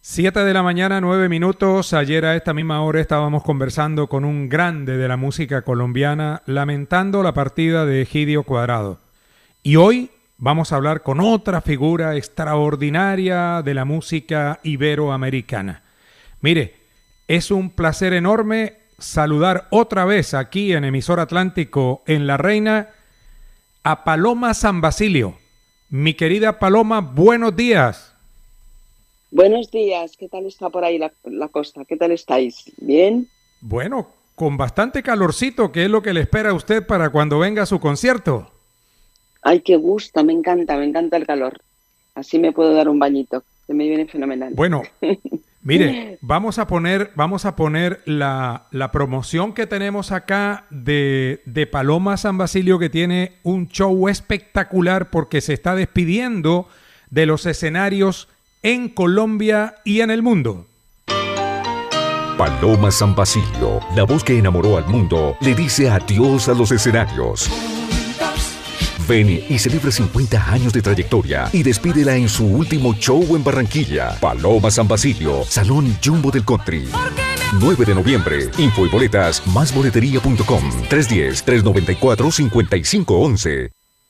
Siete de la mañana, 9 minutos. Ayer a esta misma hora estábamos conversando con un grande de la música colombiana, lamentando la partida de Egidio Cuadrado. Y hoy vamos a hablar con otra figura extraordinaria de la música iberoamericana. Mire, es un placer enorme saludar otra vez aquí en Emisor Atlántico en La Reina a Paloma San Basilio. Mi querida Paloma, buenos días. Buenos días, ¿qué tal está por ahí la costa? ¿Qué tal estáis? ¿Bien? Bueno, con bastante calorcito, que es lo que le espera a usted para cuando venga a su concierto. Ay, qué gusto, me encanta el calor. Así me puedo dar un bañito, que me viene fenomenal. Bueno, mire, vamos a poner la promoción que tenemos acá de Paloma San Basilio, que tiene un show espectacular porque se está despidiendo de los escenarios en Colombia y en el mundo. Paloma San Basilio, la voz que enamoró al mundo, le dice adiós a los escenarios. Ven y celebra 50 años de trayectoria y despídela en su último show en Barranquilla. Paloma San Basilio, Salón Jumbo del Country. 9 de noviembre. Info y boletas, másboletería.com. 310-394-5511.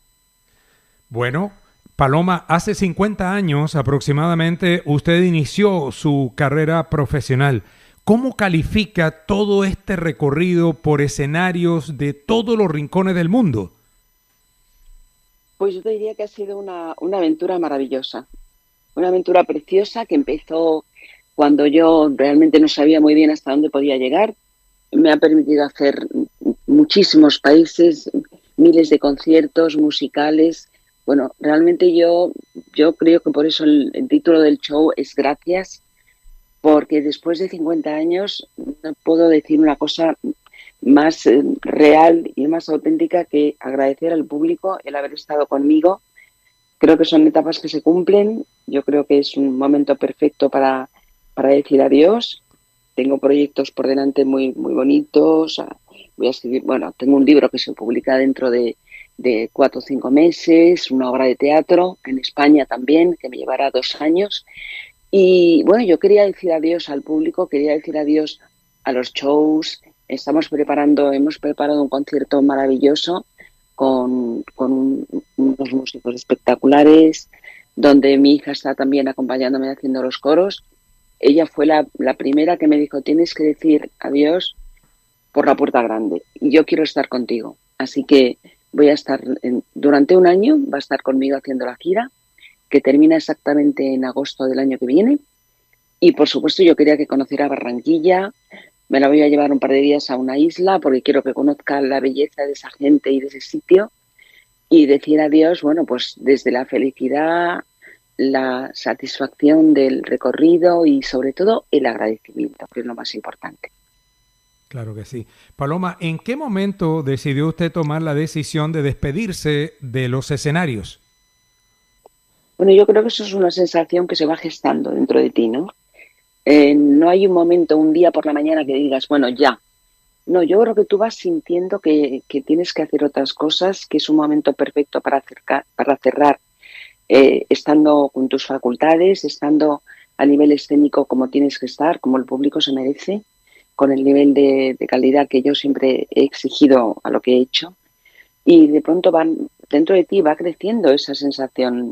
Bueno, Paloma, hace 50 años aproximadamente usted inició su carrera profesional. ¿Cómo califica todo este recorrido por escenarios de todos los rincones del mundo? Pues yo te diría que ha sido una aventura maravillosa, una aventura preciosa que empezó cuando yo realmente no sabía muy bien hasta dónde podía llegar. Me ha permitido hacer muchísimos países, miles de conciertos musicales. Bueno, realmente yo creo que por eso el título del show es Gracias, porque después de 50 años no puedo decir una cosa más real y más auténtica que agradecer al público el haber estado conmigo. Creo que son etapas que se cumplen. Yo creo que es un momento perfecto para decir adiós. Tengo proyectos por delante muy, muy bonitos. Voy a escribir, tengo un libro que se publica dentro de 4 o 5 meses, una obra de teatro en España también, que me llevará 2 años. Y bueno, yo quería decir adiós al público, quería decir adiós a los shows. Hemos preparado un concierto maravilloso con unos músicos espectaculares, donde mi hija está también acompañándome haciendo los coros. Ella fue la primera que me dijo, tienes que decir adiós por la puerta grande y yo quiero estar contigo. Así que voy a estar durante un año, va a estar conmigo haciendo la gira, que termina exactamente en agosto del año que viene. Y por supuesto yo quería que conociera Barranquilla. Me la voy a llevar un par de días a una isla porque quiero que conozca la belleza de esa gente y de ese sitio. Y decir adiós, pues desde la felicidad, la satisfacción del recorrido y sobre todo el agradecimiento, que es lo más importante. Claro que sí. Paloma, ¿en qué momento decidió usted tomar la decisión de despedirse de los escenarios? Bueno, yo creo que eso es una sensación que se va gestando dentro de ti, ¿no? No hay un momento, un día por la mañana que digas, bueno, ya. No, yo creo que tú vas sintiendo que tienes que hacer otras cosas, que es un momento perfecto para cerrar, estando con tus facultades, estando a nivel escénico como tienes que estar, como el público se merece, con el nivel de calidad que yo siempre he exigido a lo que he hecho. Y de pronto dentro de ti va creciendo esa sensación,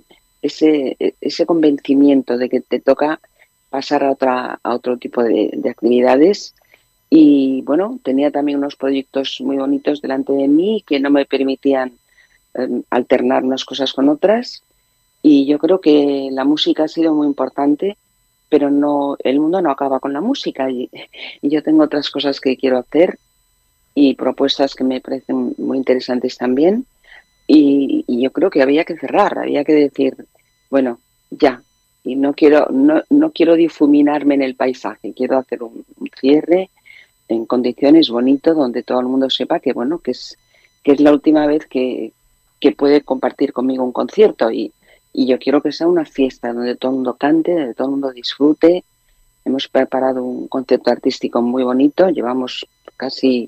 ese convencimiento de que te toca pasar a otro tipo de actividades. Y bueno, tenía también unos proyectos muy bonitos delante de mí que no me permitían alternar unas cosas con otras. Y yo creo que la música ha sido muy importante, pero el mundo no acaba con la música. Y yo tengo otras cosas que quiero hacer y propuestas que me parecen muy interesantes también. Y yo creo que había que cerrar, había que decir, bueno, ya. Y no quiero difuminarme en el paisaje, quiero hacer un cierre en condiciones bonito donde todo el mundo sepa que es la última vez que puede compartir conmigo un concierto y yo quiero que sea una fiesta donde todo el mundo cante, donde todo el mundo disfrute. Hemos preparado un concepto artístico muy bonito, llevamos casi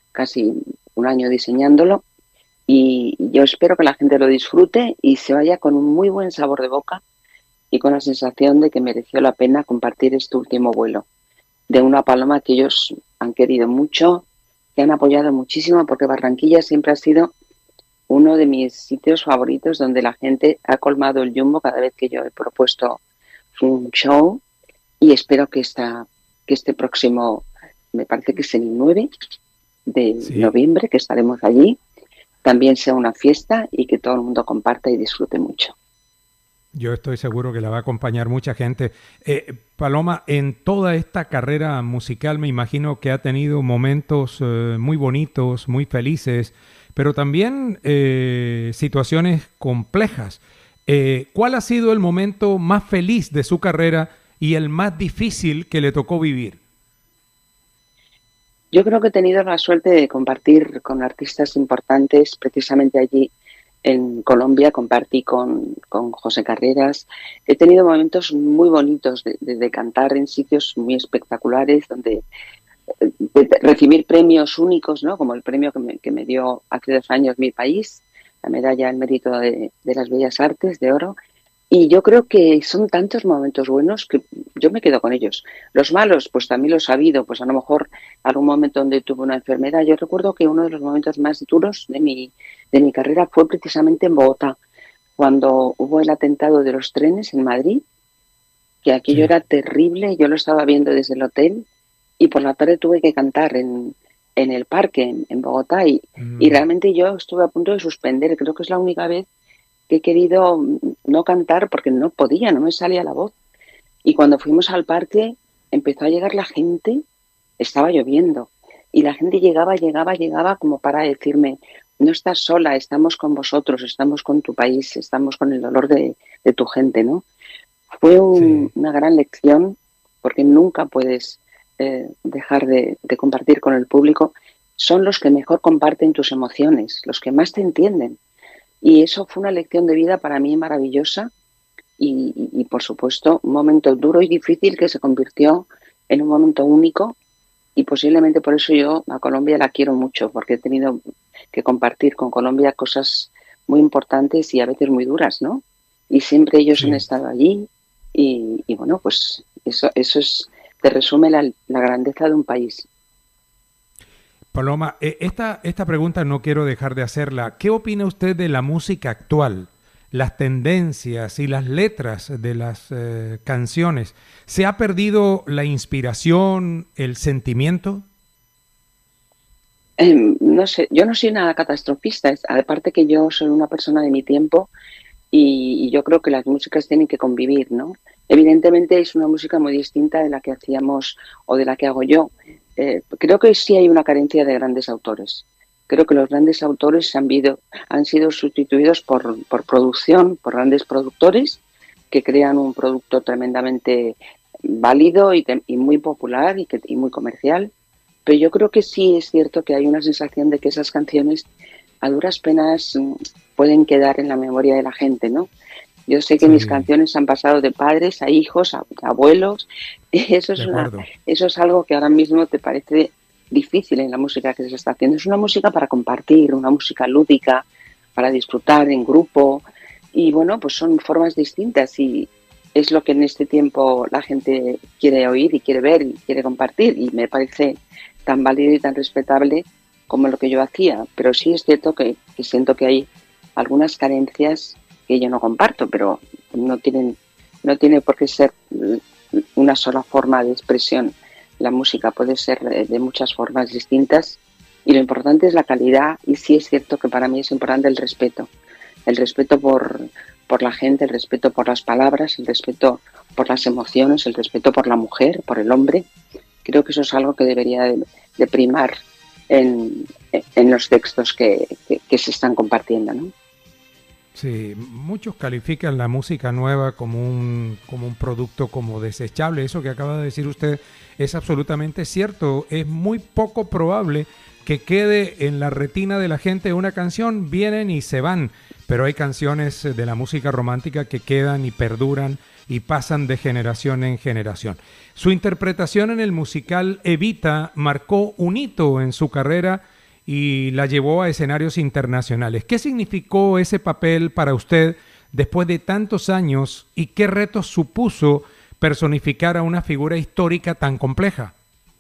un año diseñándolo y yo espero que la gente lo disfrute y se vaya con un muy buen sabor de boca y con la sensación de que mereció la pena compartir este último vuelo de una paloma que ellos han querido mucho, que han apoyado muchísimo, porque Barranquilla siempre ha sido uno de mis sitios favoritos donde la gente ha colmado el jumbo cada vez que yo he propuesto un show, y espero que este próximo, me parece que es el 9 de noviembre, que estaremos allí, también sea una fiesta y que todo el mundo comparta y disfrute mucho. Yo estoy seguro que la va a acompañar mucha gente. Paloma, en toda esta carrera musical me imagino que ha tenido momentos muy bonitos, muy felices, pero también situaciones complejas. ¿Cuál ha sido el momento más feliz de su carrera y el más difícil que le tocó vivir? Yo creo que he tenido la suerte de compartir con artistas importantes. Precisamente allí en Colombia compartí con José Carreras. He tenido momentos muy bonitos de cantar en sitios muy espectaculares, de recibir premios únicos, ¿no? Como el premio que me dio hace 2 años mi país, la medalla al mérito de las bellas artes de oro. Y yo creo que son tantos momentos buenos que yo me quedo con ellos. Los malos, pues también los ha habido. Pues a lo mejor algún momento donde tuve una enfermedad. Yo recuerdo que uno de los momentos más duros de mi carrera fue precisamente en Bogotá, cuando hubo el atentado de los trenes en Madrid, que aquello era terrible. Yo lo estaba viendo desde el hotel y por la tarde tuve que cantar en el parque en Bogotá y realmente yo estuve a punto de suspender. Creo que es la única vez que he querido no cantar porque no podía, no me salía la voz. Y cuando fuimos al parque empezó a llegar la gente, estaba lloviendo, y la gente llegaba como para decirme: no estás sola, estamos con vosotros, estamos con tu país, estamos con el dolor de tu gente, ¿no? Fue una gran lección, porque nunca puedes dejar de compartir con el público. Son los que mejor comparten tus emociones, los que más te entienden. Y eso fue una lección de vida para mí maravillosa y por supuesto, un momento duro y difícil que se convirtió en un momento único, y posiblemente por eso yo a Colombia la quiero mucho, porque he tenido que compartir con Colombia cosas muy importantes y a veces muy duras, ¿no? Y siempre ellos han estado allí y bueno, pues eso te resume la grandeza de un país. Paloma, esta pregunta no quiero dejar de hacerla. ¿Qué opina usted de la música actual? Las tendencias y las letras de las canciones. ¿Se ha perdido la inspiración, el sentimiento? No sé, yo no soy nada catastrofista. Aparte que yo soy una persona de mi tiempo y yo creo que las músicas tienen que convivir, ¿no? Evidentemente es una música muy distinta de la que hacíamos o de la que hago yo. Creo que sí hay una carencia de grandes autores. Creo que los grandes autores han sido sustituidos por producción, por grandes productores que crean un producto tremendamente válido y muy popular y muy comercial. Pero yo creo que sí es cierto que hay una sensación de que esas canciones a duras penas pueden quedar en la memoria de la gente, ¿no? Yo sé que mis canciones han pasado de padres a hijos, a abuelos. Eso es algo que ahora mismo te parece difícil en la música que se está haciendo. Es una música para compartir, una música lúdica, para disfrutar en grupo. Y bueno, pues son formas distintas y es lo que en este tiempo la gente quiere oír y quiere ver y quiere compartir. Y me parece tan válido y tan respetable como lo que yo hacía. Pero sí es cierto que siento que hay algunas carencias que yo no comparto, pero no tiene por qué ser una sola forma de expresión. La música puede ser de muchas formas distintas y lo importante es la calidad, y sí es cierto que para mí es importante el respeto por la gente, el respeto por las palabras, el respeto por las emociones, el respeto por la mujer, por el hombre. Creo que eso es algo que debería de primar en los textos que se están compartiendo, ¿no? Sí, muchos califican la música nueva como un producto como desechable. Eso que acaba de decir usted es absolutamente cierto. Es muy poco probable que quede en la retina de la gente una canción, vienen y se van. Pero hay canciones de la música romántica que quedan y perduran y pasan de generación en generación. Su interpretación en el musical Evita marcó un hito en su carrera y la llevó a escenarios internacionales. ¿Qué significó ese papel para usted después de tantos años y qué retos supuso personificar a una figura histórica tan compleja?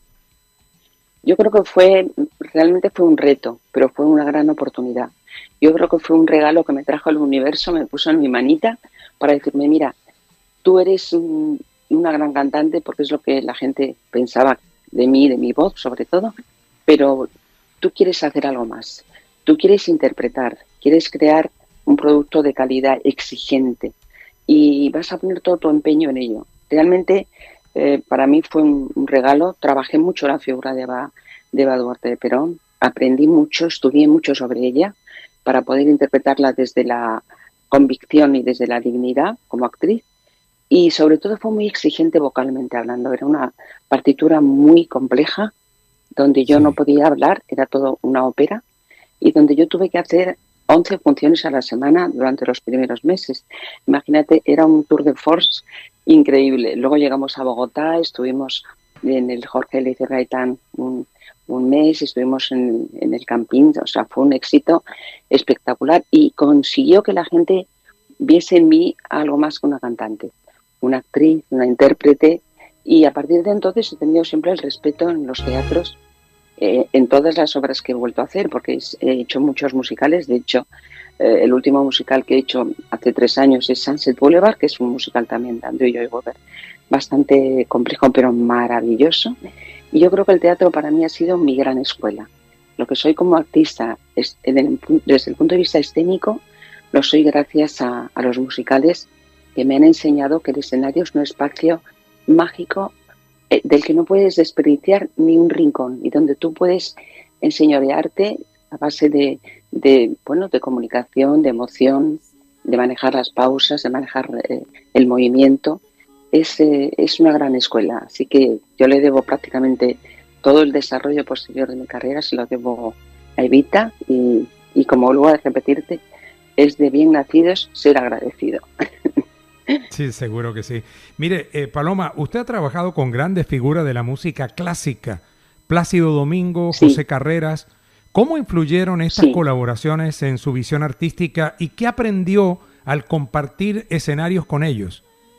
Yo creo que realmente fue un reto, pero fue una gran oportunidad. Yo creo que fue un regalo que me trajo el universo, me puso en mi manita para decirme, mira, tú eres una gran cantante, porque es lo que la gente pensaba de mí, de mi voz sobre todo, pero tú quieres hacer algo más. Tú quieres interpretar, quieres crear un producto de calidad exigente y vas a poner todo tu empeño en ello. Realmente para mí fue un regalo. Trabajé mucho la figura de Eva Duarte de Perón, aprendí mucho, estudié mucho sobre ella para poder interpretarla desde la convicción y desde la dignidad como actriz, y sobre todo fue muy exigente vocalmente hablando. Era una partitura muy compleja donde yo no podía hablar, era todo una ópera, y donde yo tuve que hacer 11 funciones a la semana durante los primeros meses. Imagínate, era un tour de force increíble. Luego llegamos a Bogotá, estuvimos en el Jorge Eliezer Gaitán un mes, estuvimos en el Campín, o sea, fue un éxito espectacular y consiguió que la gente viese en mí algo más que una cantante, una actriz, una intérprete, y a partir de entonces he tenido siempre el respeto en los teatros, en todas las obras que he vuelto a hacer, porque he hecho muchos musicales. De hecho, el último musical que he hecho hace 3 años es Sunset Boulevard, que es un musical también de Andrew Lloyd Webber, bastante complejo pero maravilloso. Y yo creo que el teatro para mí ha sido mi gran escuela. Lo que soy como artista desde el punto de vista escénico, lo soy gracias a los musicales, que me han enseñado que el escenario es un espacio mágico del que no puedes desperdiciar ni un rincón, y donde tú puedes enseñorearte a base de comunicación, de emoción, de manejar las pausas, de manejar el movimiento. Es una gran escuela, así que yo le debo prácticamente todo el desarrollo posterior de mi carrera, se lo debo a Evita, y como vuelvo a repetirte, es de bien nacidos ser agradecido. Sí, seguro que sí. Mire, Paloma, usted ha trabajado con grandes figuras de la música clásica, Plácido Domingo, Sí. José Carreras. ¿Cómo influyeron estas colaboraciones en su visión artística y qué aprendió al compartir escenarios con ellos?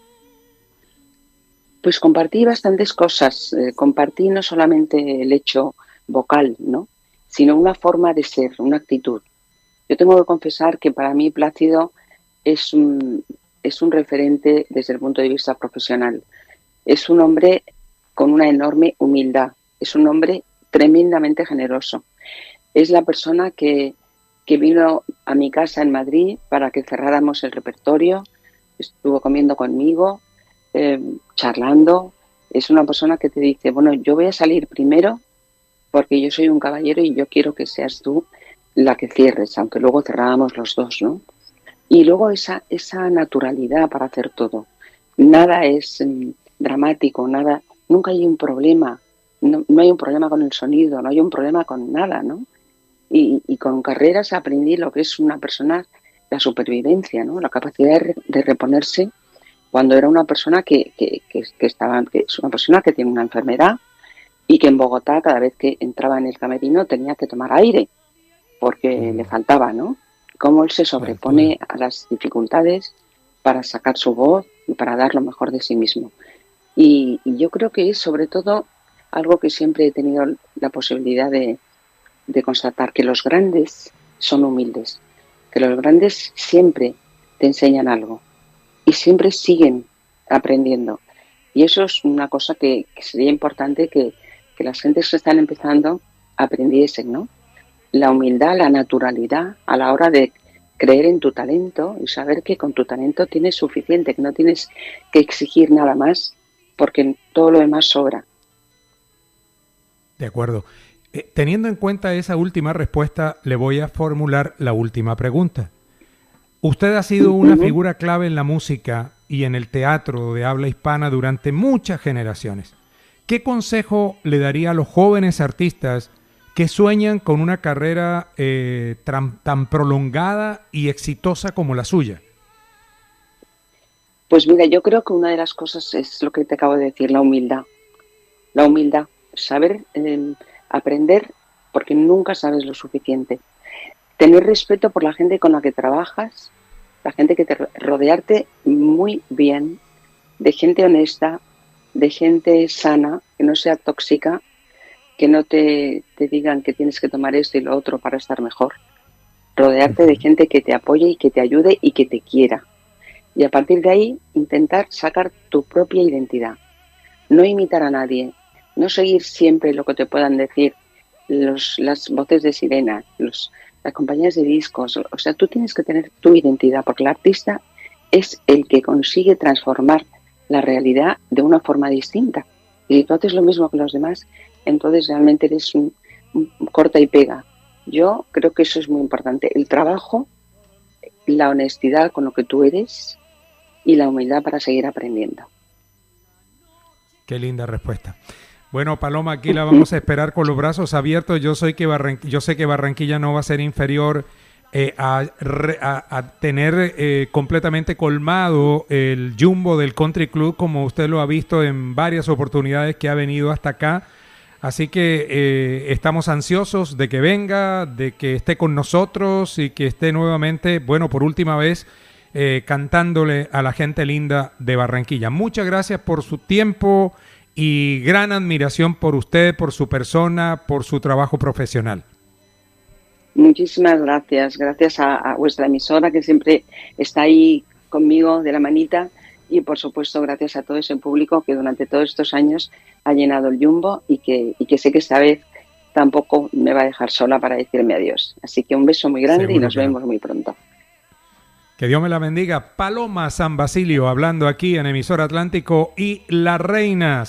Pues compartí bastantes cosas. Compartí no solamente el hecho vocal, ¿no?, sino una forma de ser, una actitud. Yo tengo que confesar que para mí Plácido es un referente desde el punto de vista profesional. Es un hombre con una enorme humildad. Es un hombre tremendamente generoso. Es la persona que vino a mi casa en Madrid para que cerráramos el repertorio. Estuvo comiendo conmigo, charlando. Es una persona que te dice, bueno, yo voy a salir primero porque yo soy un caballero y yo quiero que seas tú la que cierres, aunque luego cerrábamos los dos, ¿no? Y luego esa naturalidad para hacer todo. Nada es dramático, nada, nunca hay un problema. No hay un problema con el sonido, no hay un problema con nada, ¿no? Y con Carreras aprendí lo que es una persona, la supervivencia, ¿no? La capacidad de reponerse cuando era una persona que es una persona que tiene una enfermedad y que en Bogotá cada vez que entraba en el camerino tenía que tomar aire porque le faltaba, ¿no? Cómo él se sobrepone a las dificultades para sacar su voz y para dar lo mejor de sí mismo. Y yo creo que es sobre todo algo que siempre he tenido la posibilidad de constatar, que los grandes son humildes, que los grandes siempre te enseñan algo y siempre siguen aprendiendo. Y eso es una cosa que sería importante que las gentes que están empezando aprendiesen, ¿no? La humildad, la naturalidad a la hora de creer en tu talento y saber que con tu talento tienes suficiente, que no tienes que exigir nada más porque todo lo demás sobra. De acuerdo. Teniendo en cuenta esa última respuesta, le voy a formular la última pregunta. Usted ha sido una figura clave en la música y en el teatro de habla hispana durante muchas generaciones. ¿Qué consejo le daría a los jóvenes artistas que sueñan con una carrera tan prolongada y exitosa como la suya? Pues mira, yo creo que una de las cosas es lo que te acabo de decir, la humildad. La humildad, saber aprender porque nunca sabes lo suficiente. Tener respeto por la gente con la que trabajas La gente que rodearte muy bien, de gente honesta, de gente sana, que no sea tóxica, que no te digan que tienes que tomar esto y lo otro para estar mejor. Rodearte de gente que te apoye y que te ayude y que te quiera. Y a partir de ahí, intentar sacar tu propia identidad. No imitar a nadie, no seguir siempre lo que te puedan decir las voces de sirena, las compañías de discos. O sea, tú tienes que tener tu identidad, porque el artista es el que consigue transformar la realidad de una forma distinta. Y si tú haces lo mismo que los demás, entonces realmente eres un corta y pega. Yo creo que eso es muy importante. El trabajo, la honestidad con lo que tú eres y la humildad para seguir aprendiendo. Qué linda respuesta. Bueno, Paloma, aquí la vamos a esperar con los brazos abiertos. Yo sé que Barranquilla no va a ser inferior a tener completamente colmado el jumbo del Country Club, como usted lo ha visto en varias oportunidades que ha venido hasta acá. Así que estamos ansiosos de que venga, de que esté con nosotros y que esté nuevamente, bueno, por última vez, cantándole a la gente linda de Barranquilla. Muchas gracias por su tiempo y gran admiración por usted, por su persona, por su trabajo profesional. Muchísimas gracias. Gracias a vuestra emisora que siempre está ahí conmigo de la manita y por supuesto gracias a todo ese público que durante todos estos años ha llenado el jumbo y que sé que esta vez tampoco me va a dejar sola para decirme adiós. Así que un beso muy grande. Seguro y nos vemos muy pronto. Que Dios me la bendiga. Paloma San Basilio hablando aquí en Emisora Atlántico y La Reina.